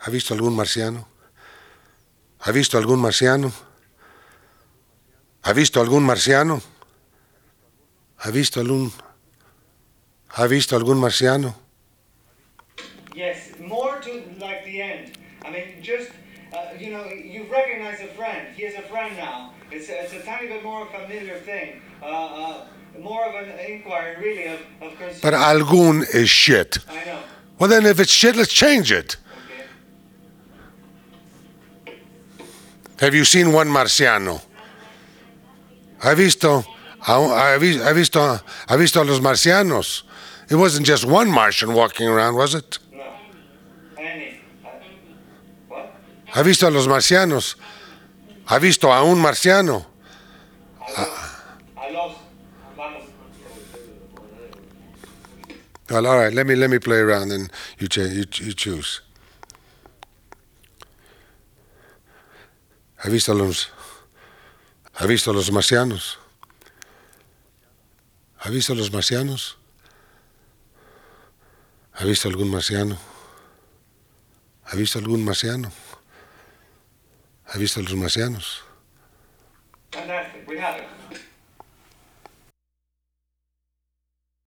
¿Ha visto algún marciano? ¿Ha visto algún marciano? ¿Ha visto algún marciano? ¿Ha visto algún marciano? Yes, more to like the end. I mean, just you recognize a friend. He is a friend now. It's a tiny bit more familiar thing. More of an inquiry, really, of concern. But algún is shit. I know. Well, then if it's shit, let's change it. Okay. Have you seen one marciano? ¿Ha visto a los marcianos? It wasn't just one Martian walking around, was it? No. Any. What? ¿Ha visto a los marcianos? ¿Ha visto a un marciano? I lost. Vamos. Well, all right. Let me play around, and you choose. ¿Ha visto a los marcianos? ¿Ha visto a los marcianos? ¿Ha visto algún marciano? ¿Ha visto algún marciano? ¿Ha visto a los marcianos? Fantastic. We have it.